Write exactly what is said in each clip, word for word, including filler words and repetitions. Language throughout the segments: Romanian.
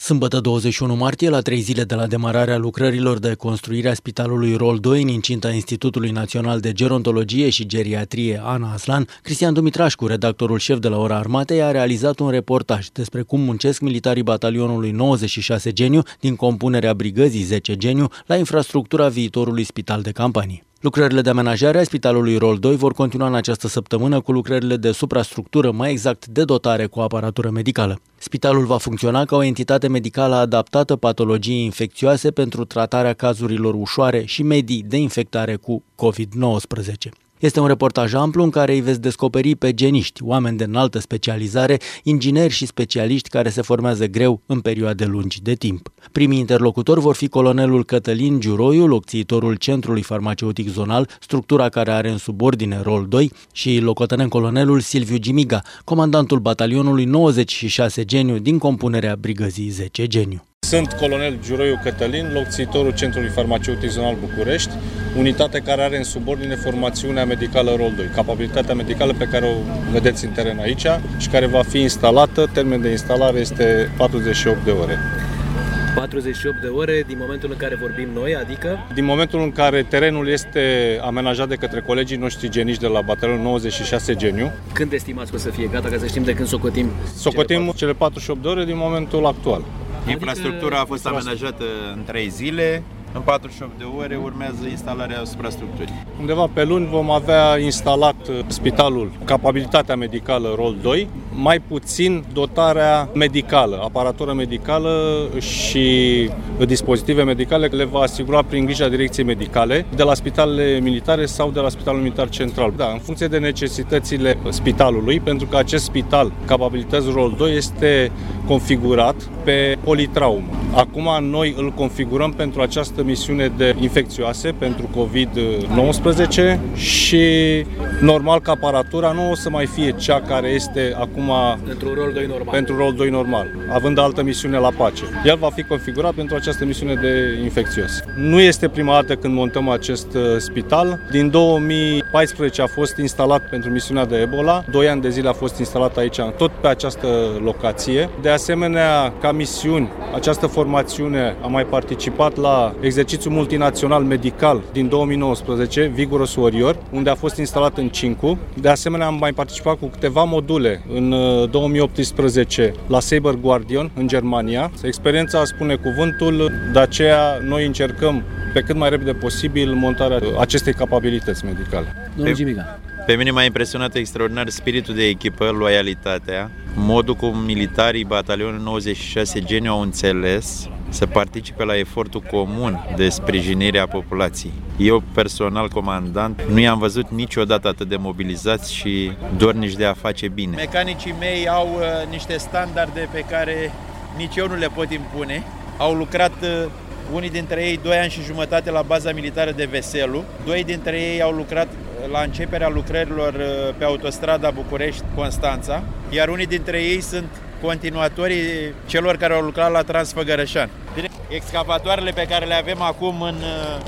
Sâmbătă douăzeci și unu martie, la trei zile de la demararea lucrărilor de construire a Spitalului Rol doi în incinta Institutului Național de Gerontologie și Geriatrie Ana Aslan, Cristian Dumitrașcu, redactorul șef de la Ora Armatei, a realizat un reportaj despre cum muncesc militarii batalionului nouăzeci și șase Geniu din compunerea brigăzii zece Geniu la infrastructura viitorului spital de campanie. Lucrările de amenajare a Spitalului Rol doi vor continua în această săptămână cu lucrările de suprastructură, mai exact de dotare cu aparatură medicală. Spitalul va funcționa ca o entitate medicală adaptată patologiei infecțioase pentru tratarea cazurilor ușoare și medii de infectare cu covid nouăsprezece. Este un reportaj amplu în care îi veți descoperi pe geniști, oameni de înaltă specializare, ingineri și specialiști care se formează greu în perioade lungi de timp. Primii interlocutori vor fi colonelul Cătălin Giuroiu, locțiitorul Centrului Farmaceutic Zonal, structura care are în subordine Rol doi, și locotenent colonelul Silviu Gimiga, comandantul batalionului nouăzeci și șase Geniu din compunerea brigăzii zece Geniu. Sunt colonel Giuroiu Cătălin, locțiitorul Centrului Farmaceutic Zonal București, unitate care are în subordine formațiunea medicală Rol doi, capabilitatea medicală pe care o vedeți în teren aici și care va fi instalată. Termenul de instalare este patruzeci și opt de ore. patruzeci și opt de ore din momentul în care vorbim noi, adică? Din momentul în care terenul este amenajat de către colegii noștri geniști de la batalionul nouăzeci și șase Geniu. Când estimați că o să fie gata, ca să știm de când socotim? Socotim cele patruzeci și opt de ore din momentul actual. Infrastructura a fost amenajată în trei zile, în patruzeci și opt de ore urmează instalarea suprastructurii. Undeva pe luni vom avea instalat spitalul, capabilitatea medicală Rol doi, mai puțin dotarea medicală, aparatură medicală și dispozitive medicale le va asigura prin grija direcției medicale de la spitalele militare sau de la Spitalul Militar Central. Da, în funcție de necesitățile spitalului, pentru că acest spital, capabilități Rol doi, este configurat pe politraumă. Acum noi îl configurăm pentru această misiune de infecțioase, pentru covid nouăsprezece și normal că aparatura nu o să mai fie cea care este acum pentru Rol doi normal. Pentru Rol doi normal, având altă misiune la pace. El va fi configurat pentru această misiune de infecțioase. Nu este prima dată când montăm acest spital. Din două mii paisprezece a fost instalat pentru misiunea de Ebola. Doi ani de zile a fost instalat aici, tot pe această locație. De asemenea, ca misiuni, această formațiune a mai participat la exercițiul multinațional medical din două mii nouăsprezece, Vigorous Warrior, unde a fost instalat în Cincu. De asemenea, am mai participat cu câteva module în două mii optsprezece la Saber Guardian în Germania. Experiența spune cuvântul, de aceea noi încercăm pe cât mai repede posibil montarea acestei capabilități medicale. Domnul Gimiga. Pe mine m-a impresionat extraordinar spiritul de echipă, loialitatea, modul cum militarii batalionului nouăzeci și șase Geniu au înțeles să participe la efortul comun de sprijinire a populației. Eu, personal comandant, nu i-am văzut niciodată atât de mobilizați și dornici de a face bine. Mecanicii mei au uh, niște standarde pe care nici eu nu le pot impune. Au lucrat uh, unii dintre ei doi ani și jumătate la baza militară de Veselu, doi dintre ei au lucrat la începerea lucrărilor pe autostrada București-Constanța, iar unii dintre ei sunt continuatorii celor care au lucrat la Transfăgărășani. Bine, excavatoarele pe care le avem acum în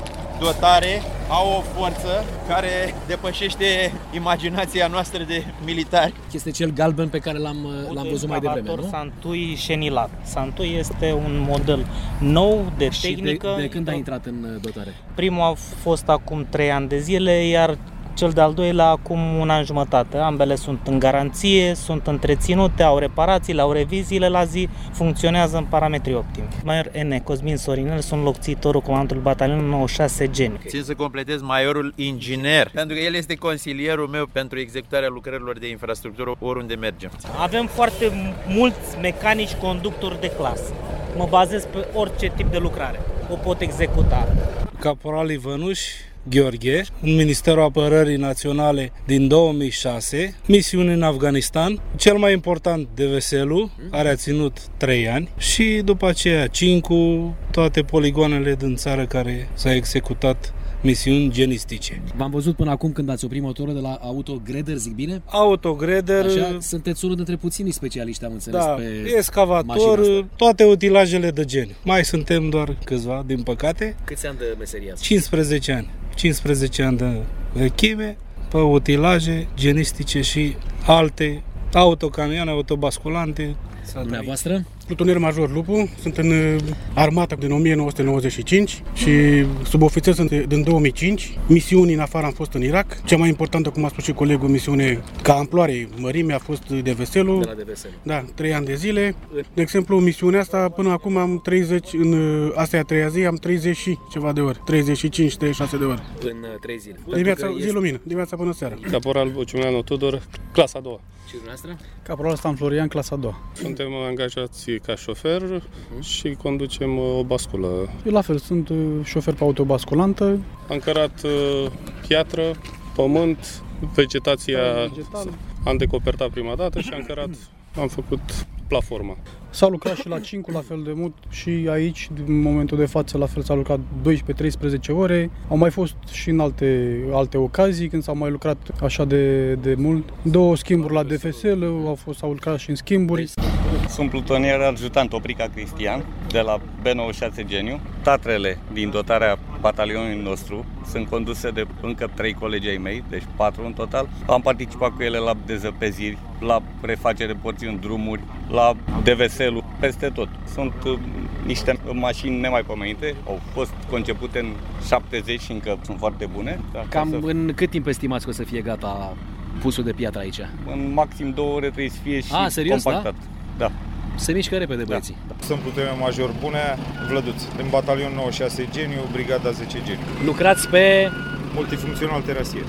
dotare au o forță care depășește imaginația noastră de militari. Este cel galben pe care l-am, l-am văzut mai devreme, nu? Santui Șenilat. Santui este un model nou de și tehnică. De, de când a intrat în dotare? Primul a fost acum trei ani de zile, iar cel de-al doilea acum un an jumătate. Ambele sunt în garanție, sunt întreținute, au reparațiile, au reviziile la zi, funcționează în parametri optimi. Major N. Cosmin Sorinel, sunt locțiitorul comandantului batalionului nouăzeci și șase Geniu. Țin să completez majorul inginer, pentru că el este consilierul meu pentru executarea lucrărilor de infrastructură oriunde mergem. Avem foarte mulți mecanici conductori de clasă. Mă bazez pe orice tip de lucrare. O pot executa. Caporal Ivănuș Gheorghe, în Ministerul Apărării Naționale din două mii șase, misiune în Afganistan, cel mai important de Veselu, care a ținut trei ani, și după aceea Cincu, toate poligoanele din țară care s-au executat misiuni genistice. V-am văzut până acum când ați oprit motorul de la Autogreder, zic bine? Autogreder. Așa, sunteți unul dintre puținii specialiști, am înțeles, da, pe excavator, toate utilajele de Geniu. Mai suntem doar câțiva, din păcate. Câți ani de meserie ați? cincisprezece ani. cincisprezece ani de vechime, pe utilaje genistice și alte autocamioane, autobasculante. Dumneavoastră? plutonier major Lupu, sunt în armata din o mie nouă sute nouăzeci și cinci și subofițer sunt din două mii cinci. Misiuni în afară am fost în Irak. Cea mai importantă, cum a spus și colegul, misiune ca amploare mărime a fost de Veselu. De la de Veselu. Da, trei ani de zile. De exemplu, misiunea asta, până acum am treizeci, în asta e a treia zi, am treizeci și ceva de ori. treizeci și cinci treizeci și șase de ori. În trei zile. Dimineața, zi lumină, dimineața până seara. Caporal Bociuleanu Tudor, clasa a doua. Și dumneavoastră? Caporal Stan Florian, clasa a doua. Suntem angajați ca șofer și conducem o basculă. Eu la fel, sunt șofer pe autobasculantă. Am cărat piatră, pământ, vegetația vegetală. Am decopertat prima dată și am cărat, am făcut platforma. S-a lucrat și la cinci la fel de mult și aici, în momentul de față, la fel s-a lucrat doisprezece treisprezece ore. Au mai fost și în alte, alte ocazii, când s-au mai lucrat așa de, de mult. Două schimburi la D F S L, au fost, s-au lucrat și în schimburi. Sunt plutonier adjutant Oprica Cristian, de la B nouăzeci și șase Geniu. Tatrele din dotarea batalionului nostru sunt conduse de încă trei colegi ai mei, deci patru în total. Am participat cu ele la dezăpeziri, la refacere de porțiuni, drumuri, la D V S L, peste tot. Sunt uh, niște mașini nemaipomenite, au fost concepute în șaptezeci și încă sunt foarte bune. Cam să... în cât timp estimați că o să fie gata pusul de piatră aici? În maxim două ore trebuie să fie și A, serios, compactat. Da? Da. Se mișcă repede, băieții. Da. Sunt plutonier major Bunea, Vlăduț, în batalion nouăzeci și șase Geniu, brigada zece Geniu. Lucrați pe... Multifuncțional terasier.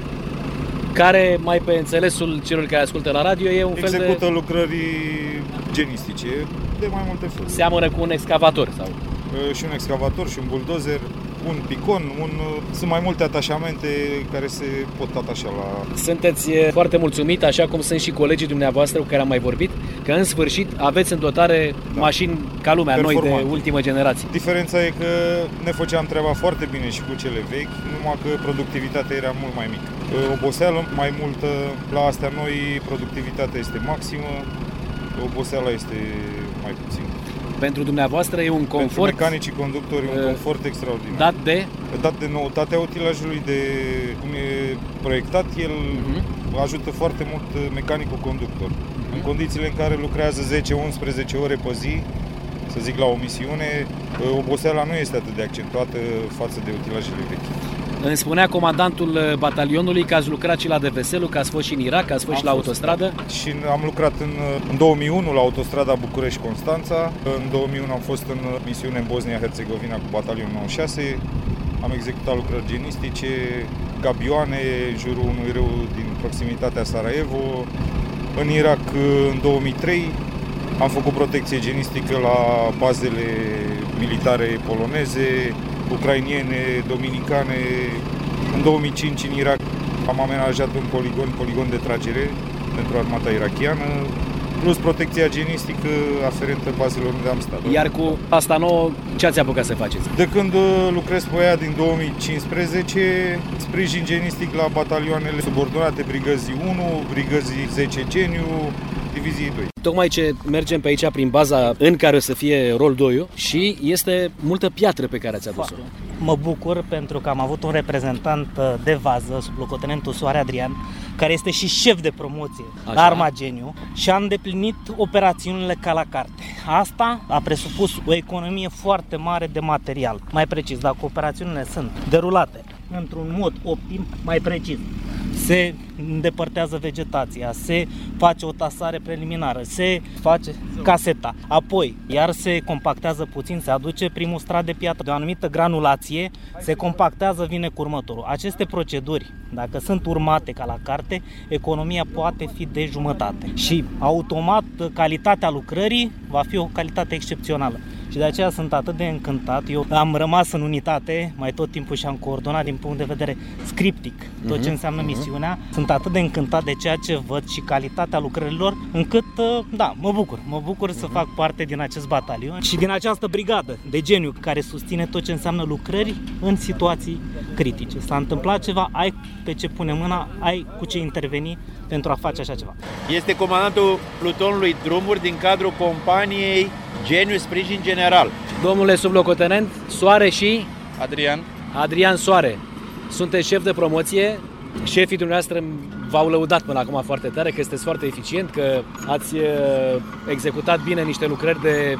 Care, mai pe înțelesul celor care ascultă la radio, e un fel de... Execută lucrări genistice de mai multe feluri. Seamănă cu un excavator sau? Și un excavator și un buldozer, un picon, un... sunt mai multe atașamente care se pot atașa la... Sunteți foarte mulțumit, așa cum sunt și colegii dumneavoastră cu care am mai vorbit, că în sfârșit aveți în dotare da. mașini ca lumea, noi de ultimă generație. Diferența e că ne făceam treaba foarte bine și cu cele vechi, numai că productivitatea era mult mai mică. Oboseală mai multă, la astea noi productivitatea este maximă, oboseala este mai puțin. Pentru dumneavoastră e un confort... Pentru mecanicii conductori e un confort extraordinar. Dat de? Dat de noutatea utilajului, de cum e proiectat, el uh-huh. ajută foarte mult mecanicul conductor. Uh-huh. În condițiile în care lucrează zece unsprezece ore pe zi, să zic la o misiune, oboseala nu este atât de accentuată față de utilajele vechi. Îmi spunea comandantul batalionului că ați lucrat și la D V S L, că ați fost și în Irak, că ați fost am și la fost, autostradă. Și am lucrat în, în două mii unu la autostrada București-Constanța. În două mii unu am fost în misiune în Bosnia-Herzegovina cu batalionul nouăzeci și șase. Am executat lucrări genistice, gabioane în jurul unui râu din proximitatea Sarajevo. În Irak în două mii trei am făcut protecție genistică la bazele militare poloneze, ucrainiene, dominicane. În două mii cinci în Irak am amenajat un poligon, poligon de tragere pentru armata irachiană, plus protecția genistică aferentă bazelor unde am stat. Iar cu asta nouă, ce ați apucat să faceți? De când lucrez pe ea din două mii cincisprezece, sprijin genistic la batalioanele subordonate brigăzii unu, brigăzii zece Geniu, diviziei doi. Tocmai ce mergem pe aici prin baza în care o să fie rol doi și este multă piatră pe care ați adus-o. Mă bucur pentru că am avut un reprezentant de vază, sublocotenentul Soare Adrian, care este și șef de promoție Așa. la Arma Geniu și a îndeplinit operațiunile ca la carte. Asta a presupus o economie foarte mare de material. Mai precis, dacă operațiunile sunt derulate într-un mod optim, mai precis, se îndepărtează vegetația, se face o tasare preliminară, se face caseta, apoi iar se compactează puțin, se aduce primul strat de piatră de o anumită granulație, se compactează, vine cu următorul. Aceste proceduri, dacă sunt urmate ca la carte, economia poate fi de jumătate și automat calitatea lucrării va fi o calitate excepțională. Și de aceea sunt atât de încântat. Eu am rămas în unitate mai tot timpul și am coordonat din punct de vedere scriptic tot ce înseamnă misiunea. Sunt atât de încântat de ceea ce văd și calitatea lucrărilor, încât, da, mă bucur. Mă bucur să fac parte din acest batalion și din această brigadă de Geniu care susține tot ce înseamnă lucrări în situații critice. S-a întâmplat ceva, ai pe ce pune mâna, ai cu ce interveni pentru a face așa ceva. Este comandantul plutonului drumuri din cadrul companiei Geniu Sprijin General. Domnule sublocotenent, Soare și... Adrian. Adrian Soare. Sunteți șef de promoție. Șefii dumneavoastră v-au lăudat până acum foarte tare că sunteți foarte eficient, că ați executat bine niște lucrări de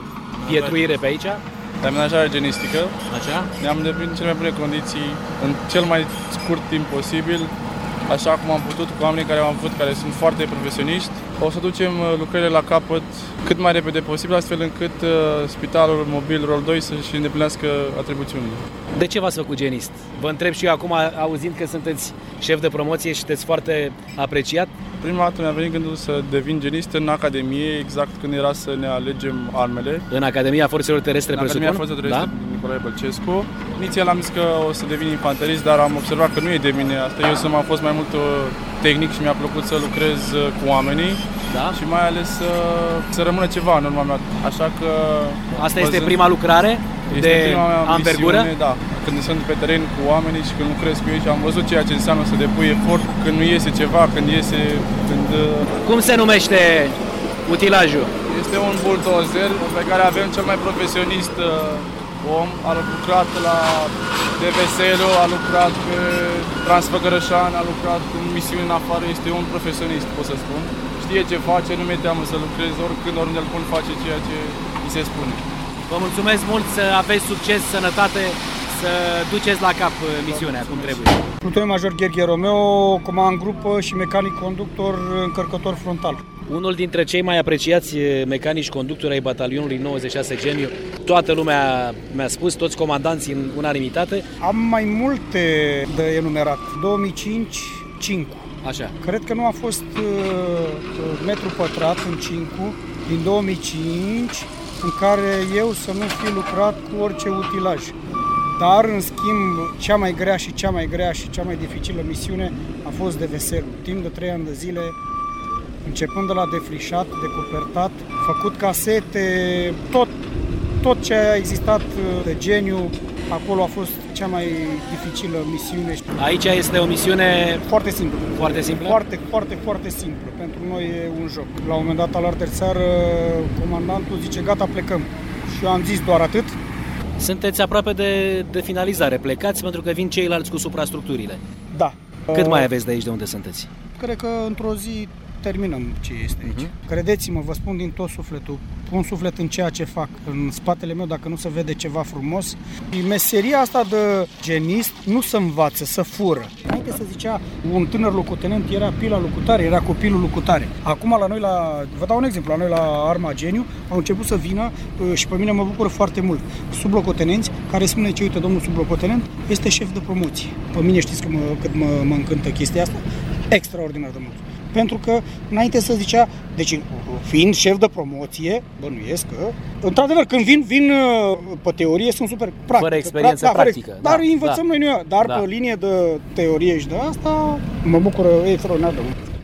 pietruire pe aici? De amenajare genistică. Așa? Ne-am îndeplinit cele mai bune condiții în cel mai scurt timp posibil, așa cum am putut, cu oamenii care am avut, care sunt foarte profesioniști. O să ducem lucrările la capăt cât mai repede posibil, astfel încât uh, Spitalul Mobil Rol doi să-și îndeplinească atribuțiunile. De ce v-ați făcut genist? Vă întreb și eu acum, auzind că sunteți șef de promoție și sunteți foarte apreciat. Prima dată mi-a venit gândul să devin genist în Academie, exact când era să ne alegem armele. În Academia Forțelor Terestre, în presupun? Academia Forțelor Terestre, da? Nicolae Bălcescu. Inițial am zis că o să devin infanterist, dar am observat că nu e de mine asta. Eu sunt, am fost mai mult tehnic și mi-a plăcut să lucrez cu oamenii, da? Și mai ales să, să rămână ceva în urma mea. Așa că... Asta este prima lucrare este de prima mea anvergură? Misiune, da. Când sunt pe teren cu oamenii și când lucrez cu ei și am văzut ceea ce înseamnă să depui efort când nu iese ceva, când iese... Când... Cum se numește utilajul? Este un bulldozer pe care avem cel mai profesionist om. A lucrat la D V S L, a lucrat pe Transfăgărășan, a lucrat în misiuni în afară. Este un profesionist, pot să spun. Știe ce face, nu mi-e teamă să lucrez oricând, oriunde îl pun, face ceea ce îi se spune. Vă mulțumesc mult, să aveți succes, sănătate, să duceți la cap misiunea cum trebuie. Plutonul Major Gheorghe Romeo, comand grupă și mecanic conductor încărcător frontal. Unul dintre cei mai apreciați mecanici conductori ai batalionului nouăzeci și șase Geniu, toată lumea mi-a spus, toți comandanții în unanimitate. Am mai multe de enumerat, două mii cinci, cinci. Așa. Cred că nu a fost uh, metru pătrat în cinci din două mii cinci în care eu să nu fi lucrat cu orice utilaj. Dar, în schimb, cea mai grea și cea mai grea și cea mai dificilă misiune a fost D V S L-ul. Timp de trei ani de zile, începând de la defrișat, decupertat, făcut casete, tot, tot ce a existat de Geniu, acolo a fost cea mai dificilă misiune. Aici este o misiune foarte simplă. Foarte simplă? Foarte, foarte, foarte simplă. Pentru noi e un joc. La un moment dat, al altă țară, comandantul zice, gata, plecăm. Și eu am zis doar atât. Sunteți aproape de, de finalizare. Plecați pentru că vin ceilalți cu suprastructurile. Da. Cât uh, mai aveți de aici de unde sunteți? Cred că într-o zi terminăm ce este aici. Uh-huh. Credeți-mă, vă spun din tot sufletul, pun suflet în ceea ce fac. În spatele meu, dacă nu se vede ceva frumos. Meseria asta de genist nu se învață, să fură. Înainte se zicea, un tânăr locotenent era pila locutare, era copilul locutare. Acum la noi, la, vă dau un exemplu, la noi la Arma Geniu au început să vină și pe mine mă bucură foarte mult sublocotenenți care spune ce, uite, domnul sublocotenent este șef de promoție. Pe mine știți că mă, cât mă, mă încântă chestia asta? Extraordinar de mult. Pentru că înainte să zicea, deci fiind șef de promoție, bănuiesc că, într-adevăr, când vin, vin pe teorie, sunt super practică. Fără experiență da, practică. Dar da, învățăm da. noi, dar da. pe linie de teorie și de asta, mă bucură extraordinar de mult.